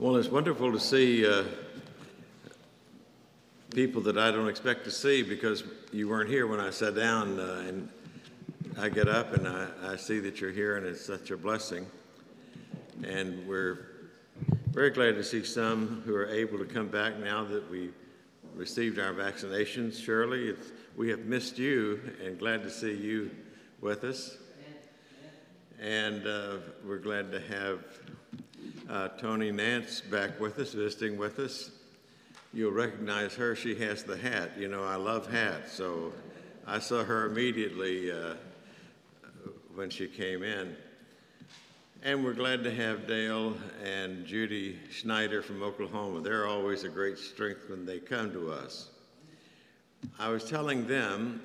Well, it's wonderful to see people that I don't expect to see because you weren't here when I sat down, and I get up and I see that you're here, and it's such a blessing. And we're very glad to see some who are able to come back now that we received our vaccinations. Shirley, we have missed you and glad to see you with us. And we're glad to have Tony Nance back with us, visiting with us. You'll recognize her. She has the hat. You know, I love hats, so I saw her immediately when she came in. And we're glad to have Dale and Judy Schneider from Oklahoma. They're always a great strength when they come to us. I was telling them,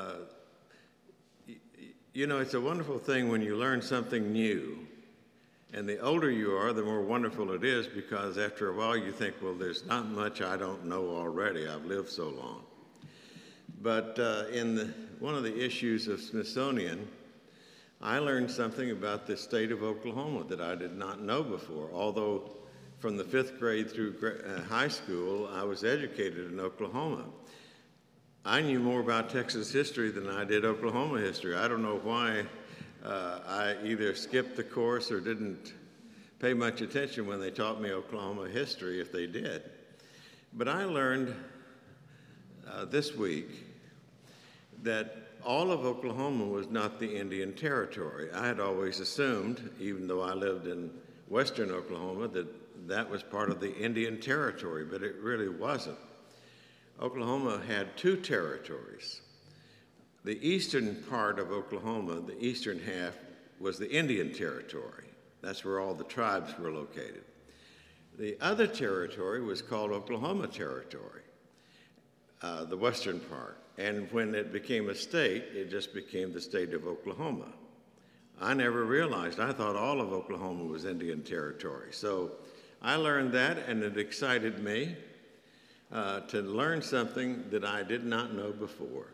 you know, it's a wonderful thing when you learn something new. And the older you are, the more wonderful it is, because after a while you think, well, there's not much I don't know already. I've lived so long. But one of the issues of Smithsonian, I learned something about the state of Oklahoma that I did not know before. Although from the 5th grade through high school, I was educated in Oklahoma. I knew more about Texas history than I did Oklahoma history. I don't know why I either skipped the course or didn't pay much attention when they taught me Oklahoma history, if they did. But I learned this week that all of Oklahoma was not the Indian Territory. I had always assumed, even though I lived in western Oklahoma, that that was part of the Indian Territory, but it really wasn't. Oklahoma had 2 territories. The eastern part of Oklahoma, the eastern half, was the Indian Territory. That's where all the tribes were located. The other territory was called Oklahoma Territory, the western part. And when it became a state, it just became the state of Oklahoma. I never realized. I thought all of Oklahoma was Indian Territory. So I learned that, and it excited me to learn something that I did not know before.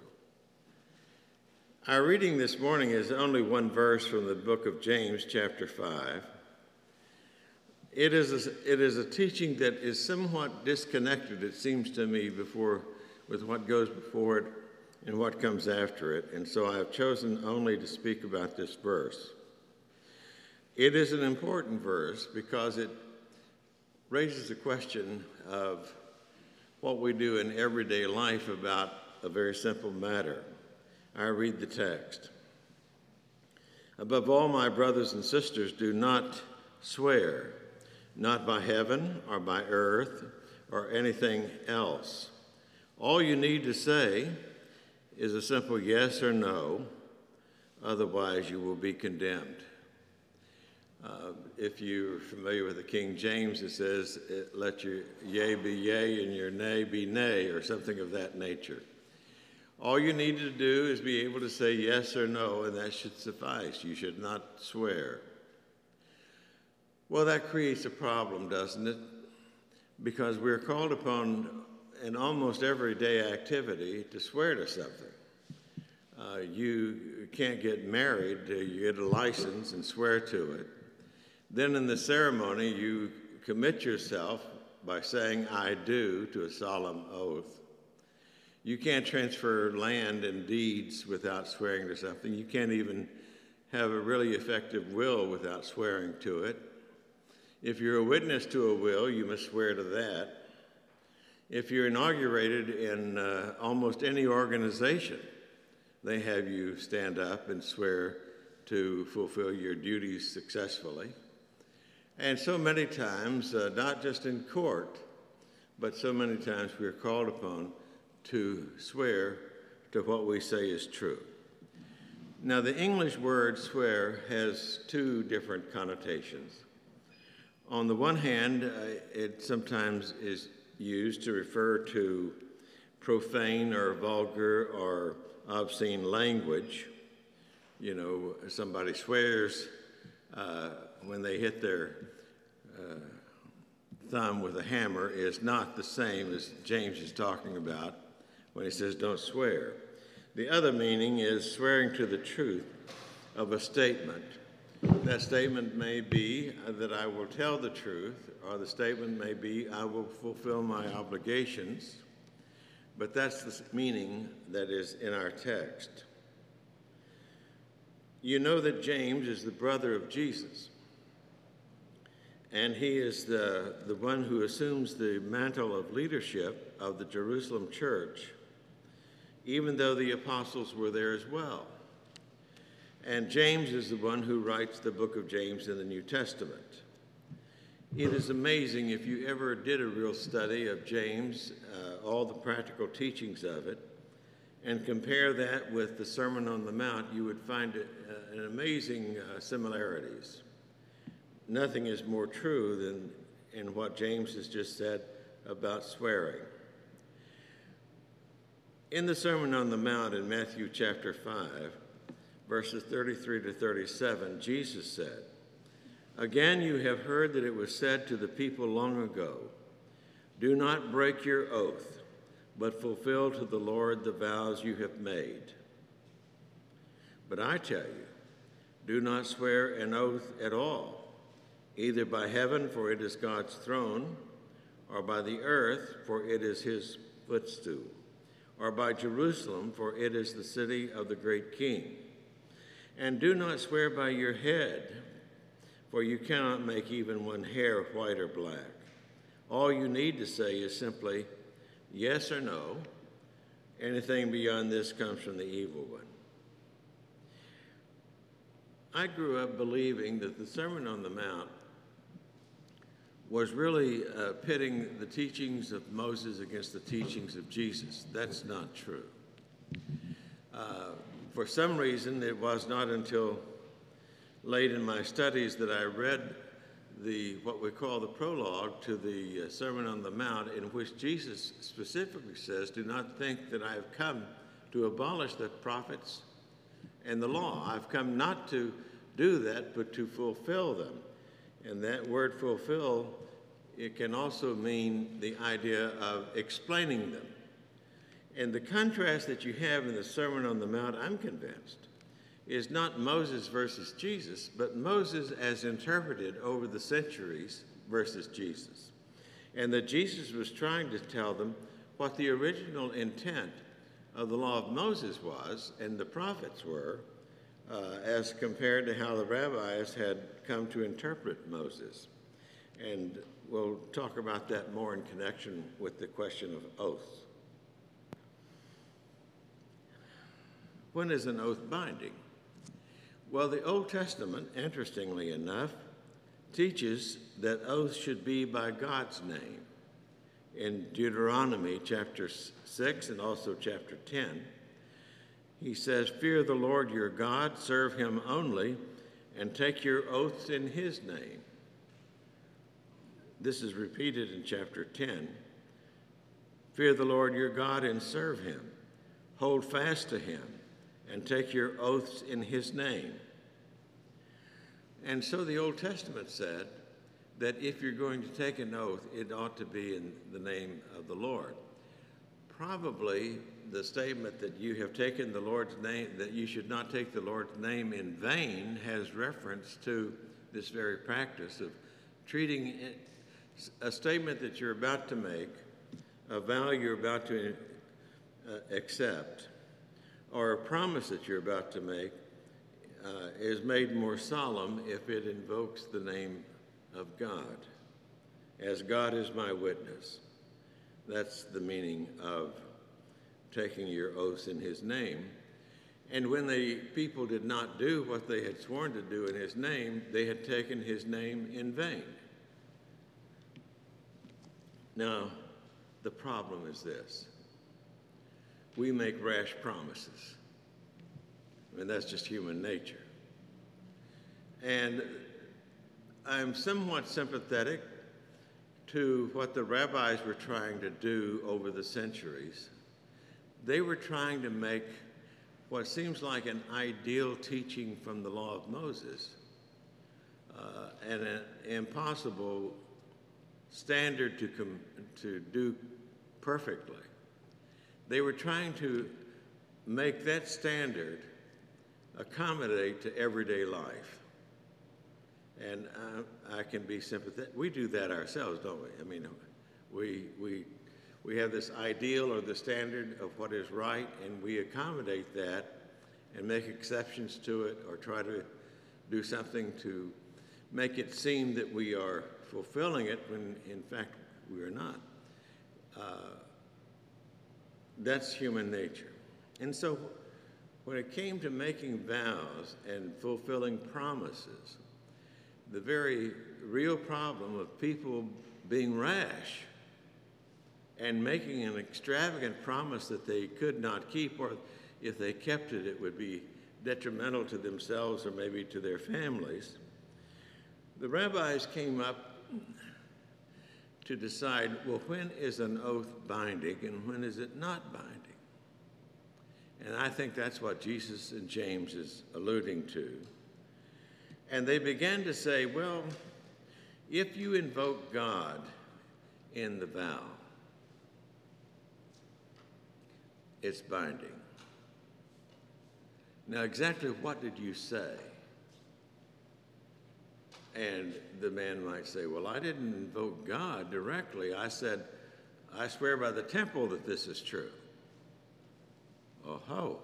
Our reading this morning is only one verse from the book of James, chapter 5. It is a teaching that is somewhat disconnected, it seems to me, with what goes before it and what comes after it, and so I have chosen only to speak about this verse. It is an important verse because it raises the question of what we do in everyday life about a very simple matter. I read the text. Above all, my brothers and sisters, do not swear, not by heaven or by earth or anything else. All you need to say is a simple yes or no, otherwise you will be condemned. If you're familiar with the King James, it says, let your yea be yea and your nay be nay, or something of that nature. All you need to do is be able to say yes or no, and that should suffice. You should not swear. Well, that creates a problem, doesn't it? Because we're called upon in almost everyday activity to swear to something. You can't get married, you get a license and swear to it. Then in the ceremony, you commit yourself by saying, I do, to a solemn oath. You can't transfer land and deeds without swearing to something. You can't even have a really effective will without swearing to it. If you're a witness to a will, you must swear to that. If you're inaugurated in almost any organization, they have you stand up and swear to fulfill your duties successfully. And so many times, not just in court, but so many times we are called upon to swear to what we say is true. Now, the English word swear has 2 different connotations. On the one hand, it sometimes is used to refer to profane or vulgar or obscene language. You know, somebody swears when they hit their thumb with a hammer is not the same as James is talking about when he says don't swear. The other meaning is swearing to the truth of a statement That statement may be that I will tell the truth, or the statement may be I will fulfill my obligations, but that's the meaning that is in our text. You know that James is the brother of Jesus, and he is the one who assumes the mantle of leadership of the Jerusalem church, even though the apostles were there as well. And James is the one who writes the book of James in the New Testament. It is amazing if you ever did a real study of James, all the practical teachings of it, and compare that with the Sermon on the Mount, you would find an amazing similarities. Nothing is more true than in what James has just said about swearing. In the Sermon on the Mount in Matthew chapter 5, verses 33 to 37, Jesus said, "Again you have heard that it was said to the people long ago, 'Do not break your oath, but fulfill to the Lord the vows you have made.' But I tell you, do not swear an oath at all, either by heaven, for it is God's throne, or by the earth, for it is his footstool, or by Jerusalem, for it is the city of the great King. And do not swear by your head, for you cannot make even one hair white or black. All you need to say is simply yes or no. Anything beyond this comes from the evil one." I grew up believing that the Sermon on the Mount was really pitting the teachings of Moses against the teachings of Jesus. That's not true. For some reason, it was not until late in my studies that I read what we call the prologue to the Sermon on the Mount, in which Jesus specifically says, "Do not think that I have come to abolish the prophets and the law. I've come not to do that, but to fulfill them." And that word fulfill, it can also mean the idea of explaining them. And the contrast that you have in the Sermon on the Mount, I'm convinced, is not Moses versus Jesus, but Moses as interpreted over the centuries versus Jesus. And that Jesus was trying to tell them what the original intent of the law of Moses was and the prophets were, as compared to how the rabbis had come to interpret Moses. And we'll talk about that more in connection with the question of oaths. When is an oath binding? Well, the Old Testament, interestingly enough, teaches that oaths should be by God's name. In Deuteronomy chapter 6 and also chapter 10, he says, "Fear the Lord your God, serve him only, and take your oaths in his name." This is repeated in chapter 10. "Fear the Lord your God and serve him. Hold fast to him and take your oaths in his name." And so the Old Testament said that if you're going to take an oath, it ought to be in the name of the Lord. Probably the statement that you have taken the Lord's name, that you should not take the Lord's name in vain, has reference to this very practice of treating a statement that you're about to make, a vow you're about to accept, or a promise that you're about to make, is made more solemn if it invokes the name of God. As God is my witness. That's the meaning of taking your oaths in his name. And when the people did not do what they had sworn to do in his name, they had taken his name in vain. Now, the problem is this. We make rash promises. I mean, that's just human nature. And I'm somewhat sympathetic to what the rabbis were trying to do over the centuries. They were trying to make what seems like an ideal teaching from the law of Moses and an impossible standard to do perfectly. They were trying to make that standard accommodate to everyday life. And I can be sympathetic. We do that ourselves, don't we? I mean, we have this ideal or the standard of what is right, and we accommodate that and make exceptions to it or try to do something to make it seem that we are fulfilling it when in fact we are not. That's human nature. And so when it came to making vows and fulfilling promises, the very real problem of people being rash and making an extravagant promise that they could not keep, or if they kept it, it would be detrimental to themselves or maybe to their families. The rabbis came up to decide, well, when is an oath binding and when is it not binding? And I think that's what Jesus and James is alluding to. And they began to say, well, if you invoke God in the vow, it's binding. Now, exactly what did you say? And the man might say, well, I didn't invoke God directly. I said, I swear by the temple that this is true. Oh, ho.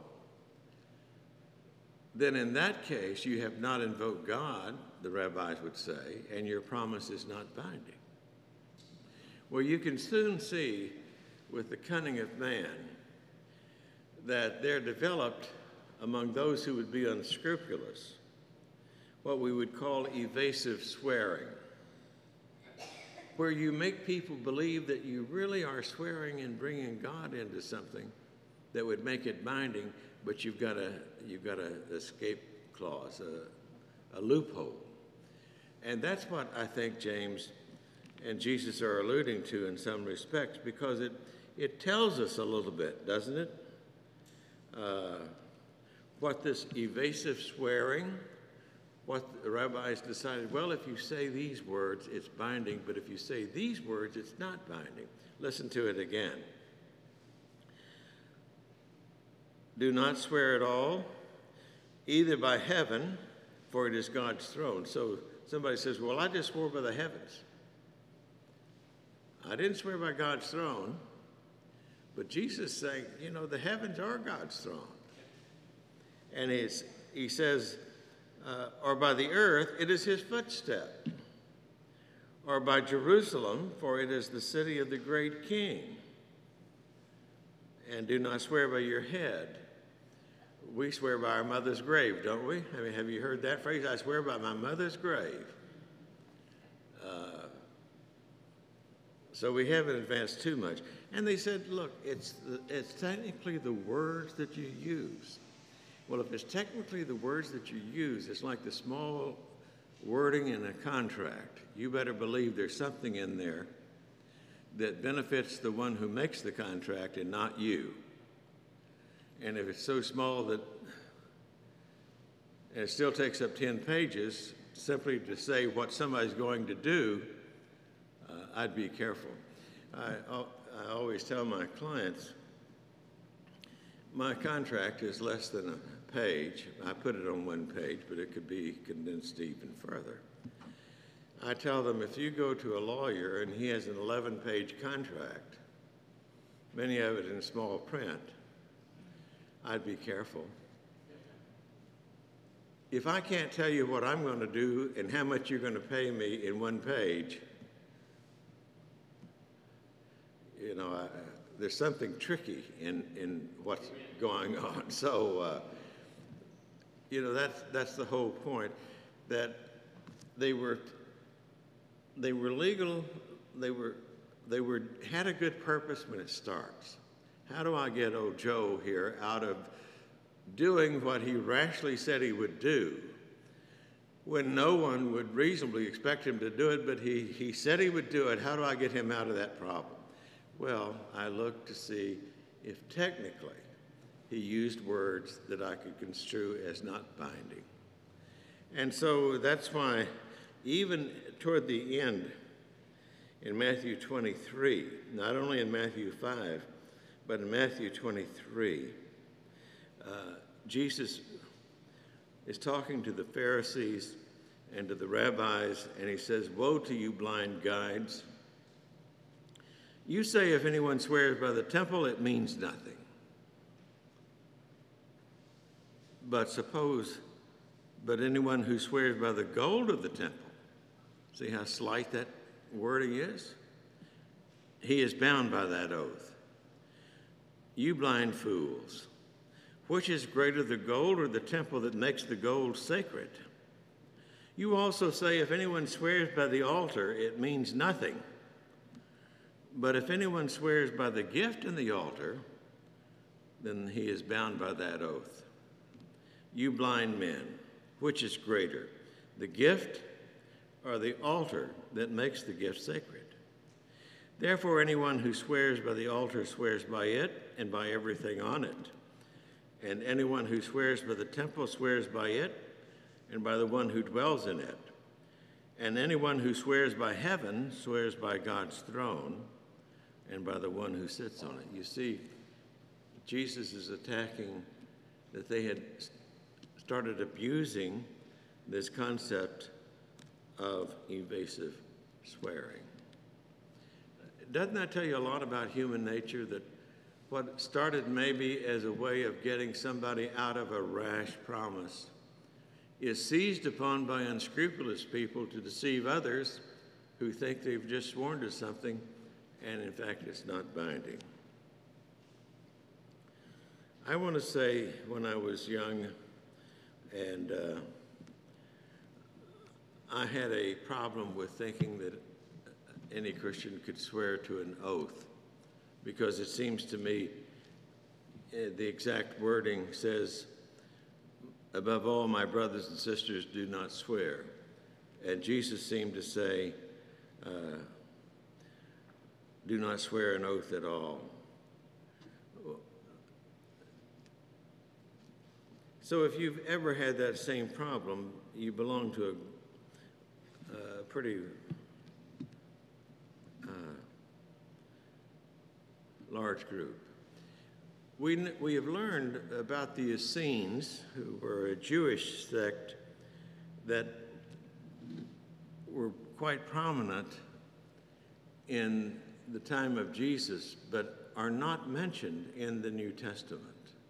Then in that case, you have not invoked God, the rabbis would say, and your promise is not binding. Well, you can soon see with the cunning of man that there developed among those who would be unscrupulous what we would call evasive swearing, where you make people believe that you really are swearing and bringing God into something that would make it binding, but you've got a escape clause, a loophole. And that's what I think James and Jesus are alluding to in some respects, because it tells us a little bit, doesn't it? What this evasive swearing, what the rabbis decided, well, if you say these words, it's binding, but if you say these words, it's not binding. Listen to it again. Do not swear at all, either by heaven, for it is God's throne. So somebody says, well, I just swore by the heavens. I didn't swear by God's throne, but Jesus is saying, you know, the heavens are God's throne. And he says, or by the earth, it is his footstep. Or by Jerusalem, for it is the city of the great king. And do not swear by your head. We swear by our mother's grave, don't we? I mean, have you heard that phrase? I swear by my mother's grave. So we haven't advanced too much. And they said, look, it's technically the words that you use. Well, if it's technically the words that you use, it's like the small wording in a contract. You better believe there's something in there that benefits the one who makes the contract and not you. And if it's so small that it still takes up 10 pages simply to say what somebody's going to do, I'd be careful. I always tell my clients, my contract is less than a page. I put it on one page, but it could be condensed even further. I tell them, if you go to a lawyer and he has an 11-page contract, many of it in small print, I'd be careful. If I can't tell you what I'm going to do and how much you're going to pay me in one page, you know, there's something tricky in what's going on. So, you know, that's the whole point, that they were legal, they had a good purpose when it starts. How do I get old Joe here out of doing what he rashly said he would do when no one would reasonably expect him to do it, but he said he would do it? How do I get him out of that problem? Well, I looked to see if technically he used words that I could construe as not binding. And so that's why even toward the end in Matthew 23, not only in Matthew 5, but in Matthew 23, Jesus is talking to the Pharisees and to the rabbis, and he says, "Woe to you, blind guides! You say if anyone swears by the temple, it means nothing. But anyone who swears by the gold of the temple," see how slight that wording is? "He is bound by that oath. You blind fools, which is greater, the gold or the temple that makes the gold sacred? You also say if anyone swears by the altar, it means nothing. But if anyone swears by the gift in the altar, then he is bound by that oath. You blind men, which is greater, the gift or the altar that makes the gift sacred? Therefore, anyone who swears by the altar swears by it and by everything on it. And anyone who swears by the temple swears by it and by the one who dwells in it. And anyone who swears by heaven swears by God's throne and by the one who sits on it." You see, Jesus is attacking that they had started abusing this concept of evasive swearing. Doesn't that tell you a lot about human nature, that what started maybe as a way of getting somebody out of a rash promise is seized upon by unscrupulous people to deceive others who think they've just sworn to something, and in fact it's not binding. I want to say, when I was young, and I had a problem with thinking that any Christian could swear to an oath, because it seems to me the exact wording says, "Above all, my brothers and sisters, do not swear." And Jesus seemed to say, do not swear an oath at all. So if you've ever had that same problem, you belong to a pretty large group. We have learned about the Essenes, who were a Jewish sect that were quite prominent in the time of Jesus, but are not mentioned in the New Testament.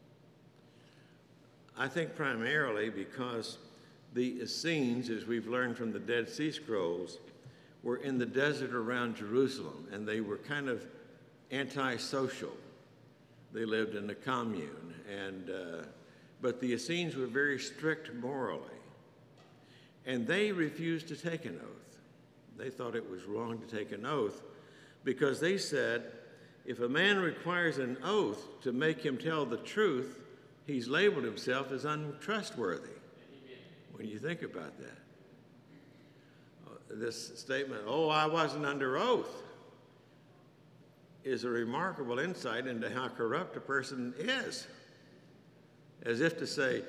I think primarily because the Essenes, as we've learned from the Dead Sea Scrolls, were in the desert around Jerusalem, and they were kind of antisocial. They lived in a commune, but the Essenes were very strict morally, and they refused to take an oath. They thought it was wrong to take an oath because they said, if a man requires an oath to make him tell the truth, he's labeled himself as untrustworthy. When you think about that. This statement, "Oh, I wasn't under oath," is a remarkable insight into how corrupt a person is. As if to say,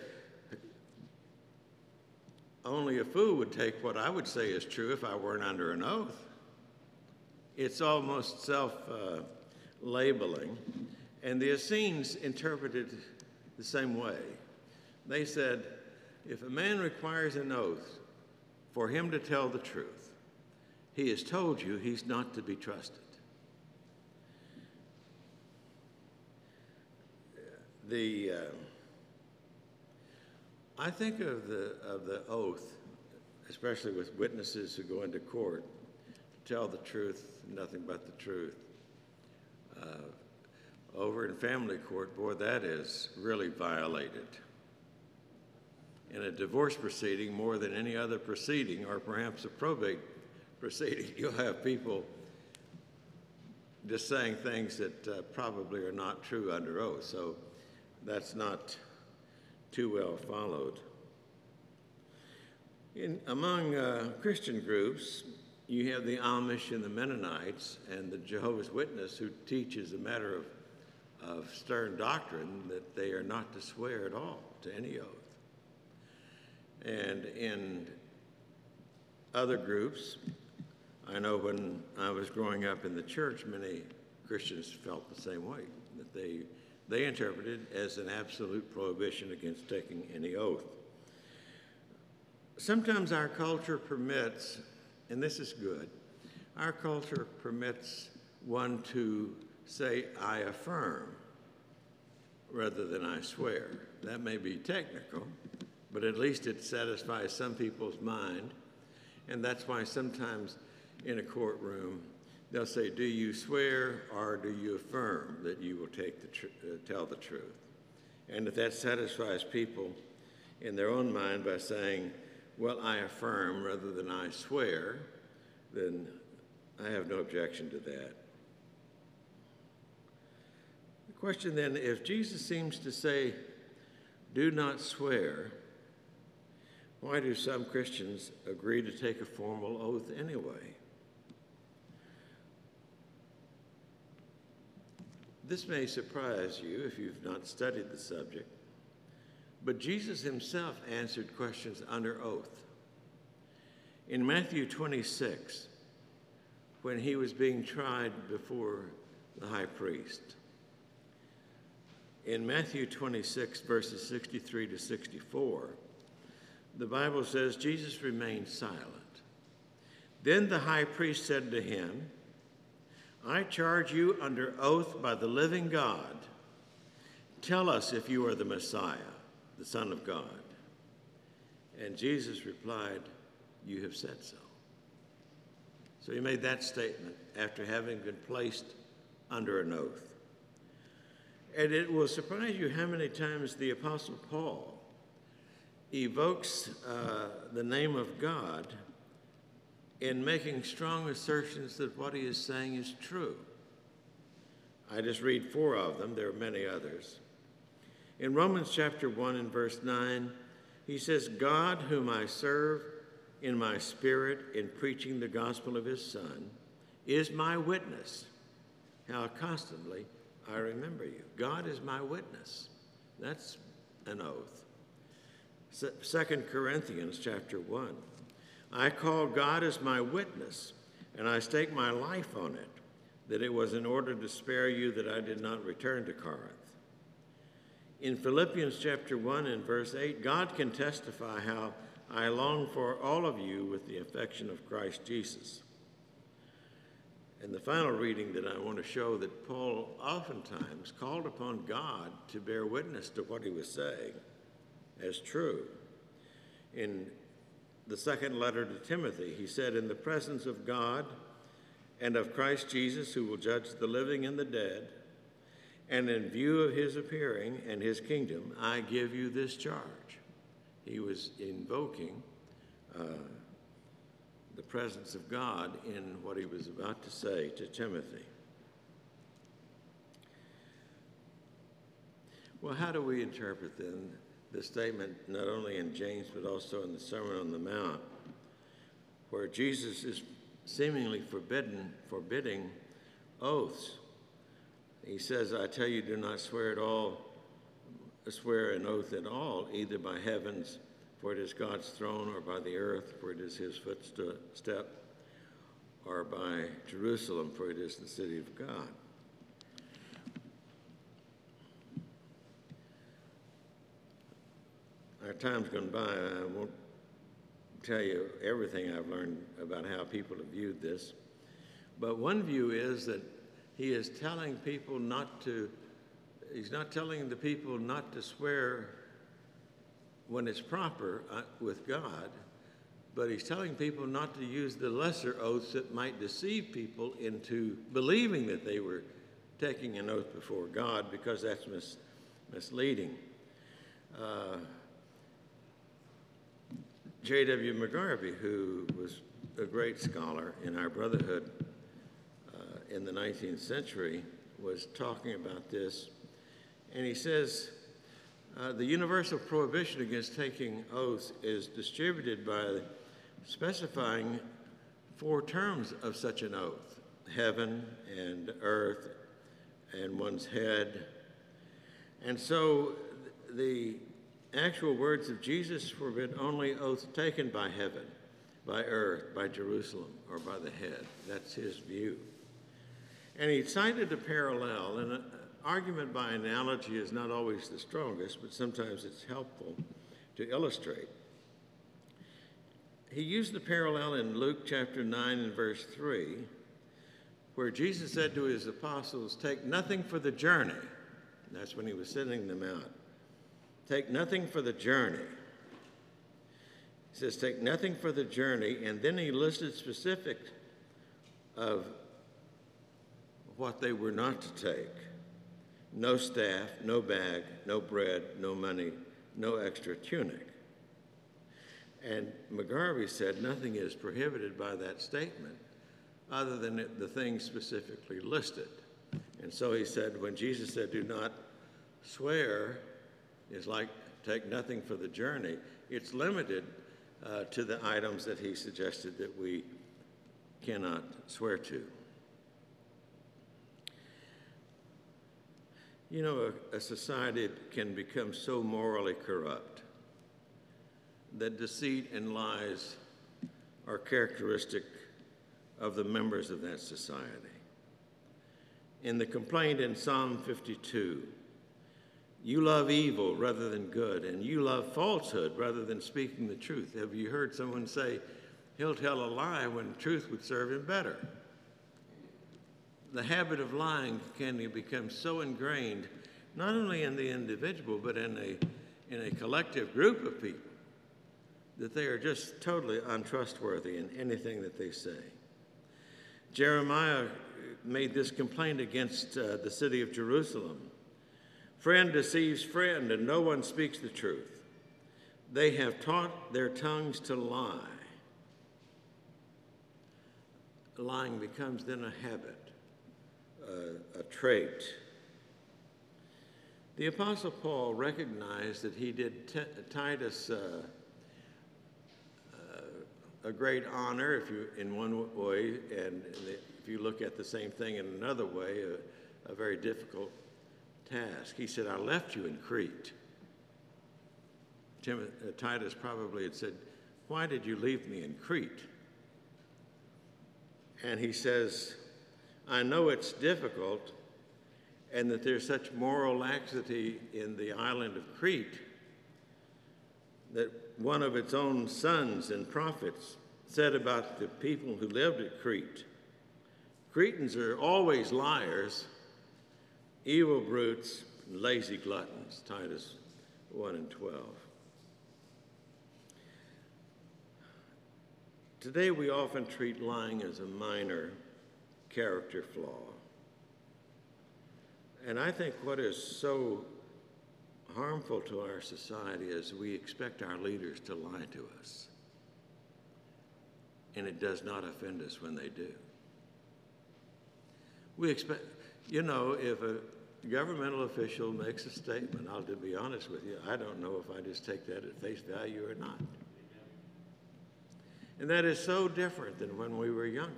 only a fool would take what I would say is true if I weren't under an oath. It's almost self-labeling. And the Essenes interpreted the same way. They said, if a man requires an oath for him to tell the truth, he has told you he's not to be trusted. I think of the oath, especially with witnesses who go into court, to tell the truth, nothing but the truth. Over in family court, boy, that is really violated. In a divorce proceeding, more than any other proceeding, or perhaps a probate proceeding, you'll have people just saying things that probably are not true under oath. So that's not too well followed. Among Christian groups, you have the Amish and the Mennonites and the Jehovah's Witness, who teach as a matter of stern doctrine that they are not to swear at all to any oath. And in other groups, I know when I was growing up in the church, many Christians felt the same way, that they interpreted as an absolute prohibition against taking any oath. Sometimes our culture permits, and this is good, our culture permits one to say, I affirm, rather than I swear. That may be technical, but at least it satisfies some people's mind. And that's why sometimes in a courtroom, they'll say, do you swear or do you affirm that you will tell the truth? And if that satisfies people in their own mind by saying, well, I affirm rather than I swear, then I have no objection to that. The question then, if Jesus seems to say, do not swear, why do some Christians agree to take a formal oath anyway? This may surprise you if you've not studied the subject, but Jesus himself answered questions under oath. In Matthew 26, when he was being tried before the high priest, in Matthew 26, verses 63 to 64, the Bible says, Jesus remained silent. Then the high priest said to him, I charge you under oath by the living God, tell us if you are the Messiah, the Son of God. And Jesus replied, you have said so. So he made that statement after having been placed under an oath. And it will surprise you how many times the Apostle Paul evokes the name of God in making strong assertions that what he is saying is true. I just read 4 of them. There are many others. In Romans chapter 1 and verse 9, he says, God, whom I serve in my spirit in preaching the gospel of his Son, is my witness, how constantly I remember you. God is my witness. That's an oath. 2 Corinthians chapter 1. I call God as my witness, and I stake my life on it, that it was in order to spare you that I did not return to Corinth. In Philippians chapter 1 and verse 8, God can testify how I long for all of you with the affection of Christ Jesus. And the final reading that I want to show that Paul oftentimes called upon God to bear witness to what he was saying as true. In the second letter to Timothy, he said, in the presence of God and of Christ Jesus, who will judge the living and the dead, and in view of his appearing and his kingdom, I give you this charge. He was invoking the presence of God in what he was about to say to Timothy. Well, how do we interpret then the statement not only in James but also in the Sermon on the Mount, where Jesus is seemingly forbidding oaths? He says, I tell you, do not swear an oath at all, either by heavens, for it is God's throne, or by the earth, for it is his footstep, or by Jerusalem, for it is the city of God. Our time's gone by. I won't tell you everything I've learned about how people have viewed this, but one view is that he is telling people he's not telling the people not to swear when it's proper with God, but he's telling people not to use the lesser oaths that might deceive people into believing that they were taking an oath before God, because that's misleading. J.W. McGarvey, who was a great scholar in our brotherhood in the 19th century, was talking about this, and he says, the universal prohibition against taking oaths is distributed by specifying 4 terms of such an oath: heaven and earth and one's head. And so the actual words of Jesus forbid only oaths taken by heaven, by earth, by Jerusalem, or by the head. That's his view. And he cited a parallel, and an argument by analogy is not always the strongest, but sometimes it's helpful to illustrate. he used the parallel in Luke chapter 9 and verse 3, where Jesus said to his apostles, take nothing for the journey. That's when he was sending them out. Take nothing for the journey. He says, take nothing for the journey, and then he listed specific of what they were not to take. No staff, no bag, no bread, no money, no extra tunic. And McGarvey said nothing is prohibited by that statement other than the things specifically listed. And so he said, when Jesus said, do not swear, it's like take nothing for the journey. It's limited to the items that he suggested that we cannot swear to. You know, a society can become so morally corrupt that deceit and lies are characteristic of the members of that society. In the complaint in Psalm 52, you love evil rather than good, and you love falsehood rather than speaking the truth. Have you heard someone say, he'll tell a lie when truth would serve him better? The habit of lying can become so ingrained, not only in the individual, but in a collective group of people, that they are just totally untrustworthy in anything that they say. Jeremiah made this complaint against the city of Jerusalem. Friend deceives friend, and no one speaks the truth. They have taught their tongues to lie. Lying becomes then a habit, a trait. The Apostle Paul recognized that he did Titus a great honor, if you, in one way, and if you look at the same thing in another way, a very difficult task. He said, I left you in Crete. Titus probably had said, why did you leave me in Crete? And he says, I know it's difficult and that there's such moral laxity in the island of Crete that one of its own sons and prophets said about the people who lived at Crete, Cretans are always liars, evil brutes, and lazy gluttons, Titus 1 and 12. Today we often treat lying as a minor character flaw. And I think what is so harmful to our society is we expect our leaders to lie to us. And it does not offend us when they do. We expect, you know, if a governmental official makes a statement, I'll to be honest with you, I don't know if I just take that at face value or not. And that is so different than when we were younger.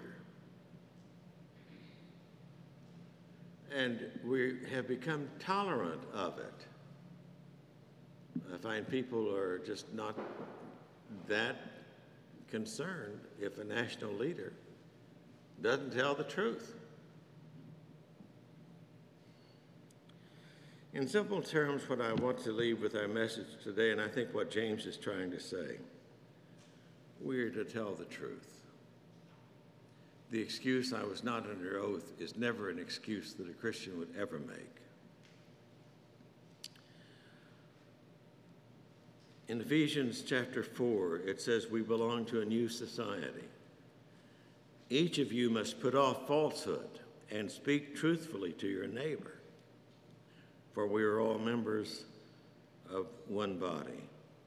And we have become tolerant of it. I find people are just not that concerned if a national leader doesn't tell the truth. In simple terms, what I want to leave with our message today, and I think what James is trying to say, we are to tell the truth. The excuse, I was not under oath, is never an excuse that a Christian would ever make. In Ephesians chapter 4, it says we belong to a new society. Each of you must put off falsehood and speak truthfully to your neighbor, for we are all members of one body.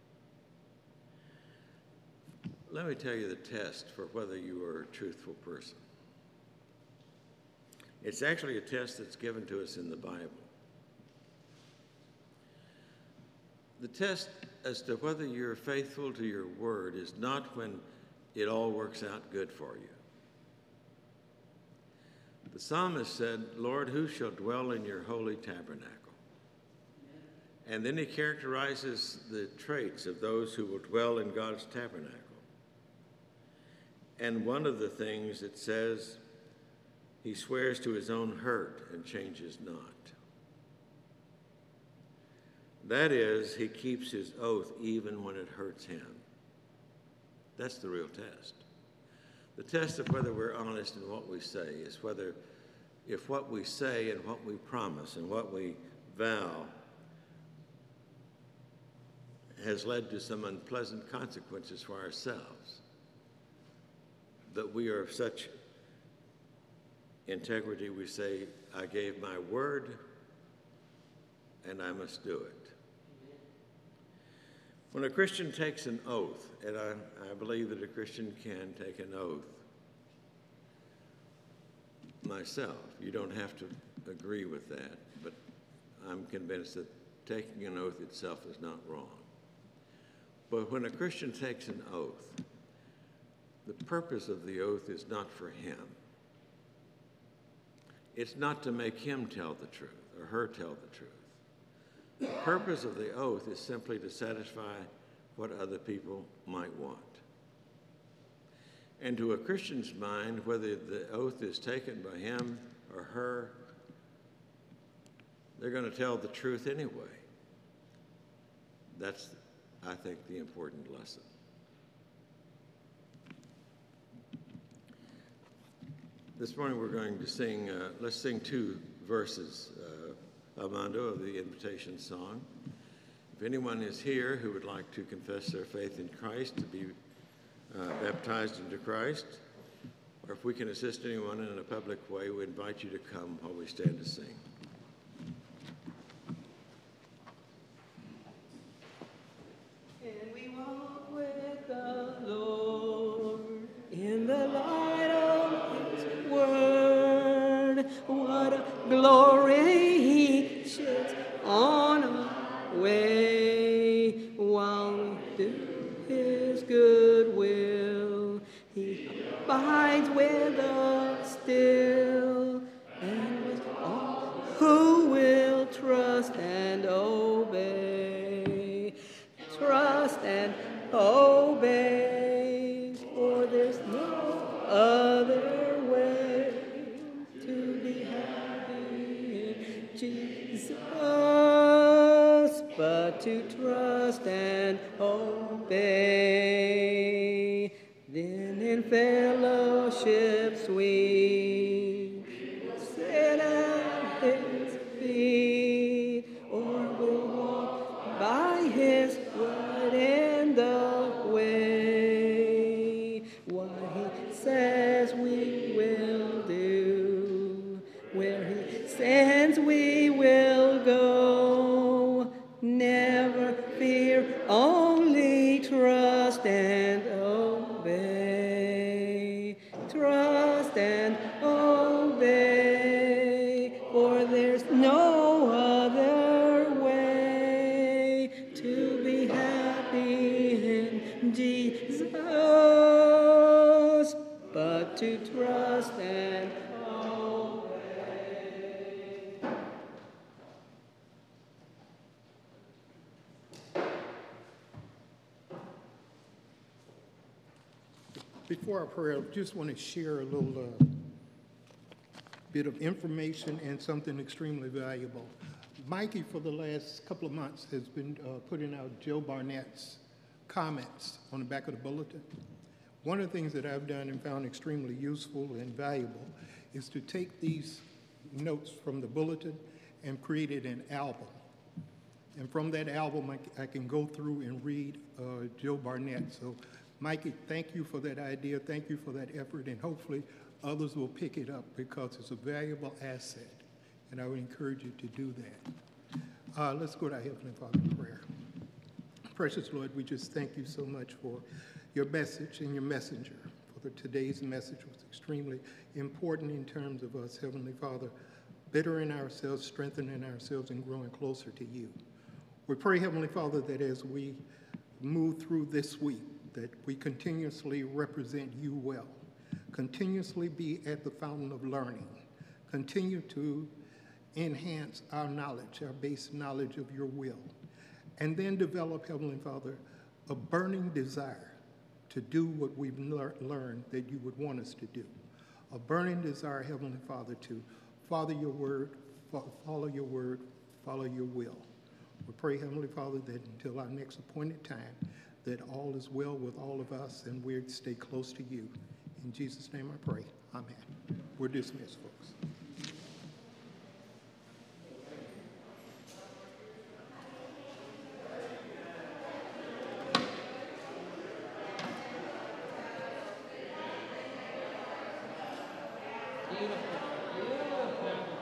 Let me tell you the test for whether you are a truthful person. It's actually a test that's given to us in the Bible. The test as to whether you're faithful to your word is not when it all works out good for you. The psalmist said, Lord, who shall dwell in your holy tabernacle? And then he characterizes the traits of those who will dwell in God's tabernacle. And one of the things it says, he swears to his own hurt and changes not. That is, he keeps his oath even when it hurts him. That's the real test. The test of whether we're honest in what we say is whether, if what we say and what we promise and what we vow has led to some unpleasant consequences for ourselves, that we are of such integrity we say, I gave my word and I must do it. When a Christian takes an oath, and I believe that a Christian can take an oath myself, you don't have to agree with that, but I'm convinced that taking an oath itself is not wrong. But when a Christian takes an oath, the purpose of the oath is not for him. It's not to make him tell the truth or her tell the truth. The purpose of the oath is simply to satisfy what other people might want. And to a Christian's mind, whether the oath is taken by him or her, they're going to tell the truth anyway. That's, I think, the important lesson. This morning we're going to sing, let's sing two verses, Armando, of the invitation song. If anyone is here who would like to confess their faith in Christ, to be baptized into Christ, or if we can assist anyone in a public way, we invite you to come while we stand to sing. And we walk with the Lord in the light of His word. What a glory He sheds on our way while we do His good will. He abides with us still, and with all who will trust and obey. Trust and obey, for there's no other way to be happy in Jesus but to trust and obey. Then in fellowship sweet, sit at His feet, or we'll walk by His word in the way. What He says we will do, where He sends we will go. Never fear, only trust and obey. Trust and obey, for there's no other way to be happy in Jesus but to trust and Before our prayer, I just want to share a little bit of information and something extremely valuable. Mikey, for the last couple of months, has been putting out Joe Barnett's comments on the back of the bulletin. One of the things that I've done and found extremely useful and valuable is to take these notes from the bulletin and created an album. And from that album, I can go through and read Joe Barnett. So, Mikey, thank you for that idea. Thank you for that effort, and hopefully others will pick it up because it's a valuable asset, and I would encourage you to do that. Let's go to our Heavenly Father in prayer. Precious Lord, we just thank you so much for your message and your messenger. For today's message was extremely important in terms of us, Heavenly Father, bettering ourselves, strengthening ourselves, and growing closer to you. We pray, Heavenly Father, that as we move through this week, that we continuously represent you well, continuously be at the fountain of learning, continue to enhance our knowledge, our base knowledge of your will, and then develop, Heavenly Father, a burning desire to do what we've learned that you would want us to do. A burning desire, Heavenly Father, to follow your word, follow your will. We pray, Heavenly Father, that until our next appointed time, that all is well with all of us and we stay close to you. In Jesus' name I pray. Amen. We're dismissed, folks. Beautiful. Beautiful.